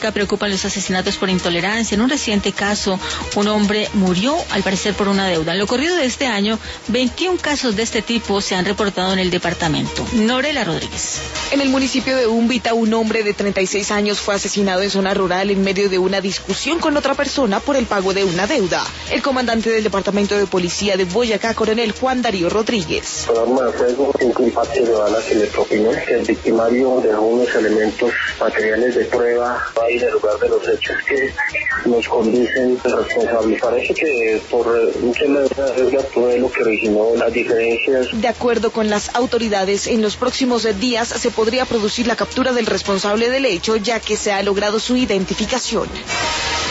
Boyacá preocupan los asesinatos por intolerancia. En un reciente caso, un hombre murió, al parecer, por una deuda. En lo corrido de este año, 21 casos de este tipo se han reportado en el departamento. Norela Rodríguez. En el municipio de Úmbita, un hombre de 36 años fue asesinado en zona rural en medio de una discusión con otra persona por el pago de una deuda. El comandante del Departamento de Policía de Boyacá, coronel Juan Darío Rodríguez. El arma de fuego, 5 impactos de bala que le propinó, que el victimario dejó unos elementos materiales de prueba ahí en el lugar de los hechos que nos conducen a responsabilizar. Parece que por un tema de deuda fue lo que originó las diferencias. De acuerdo con las autoridades, en los próximos días se podría producir la captura del responsable del hecho, ya que se ha logrado su identificación.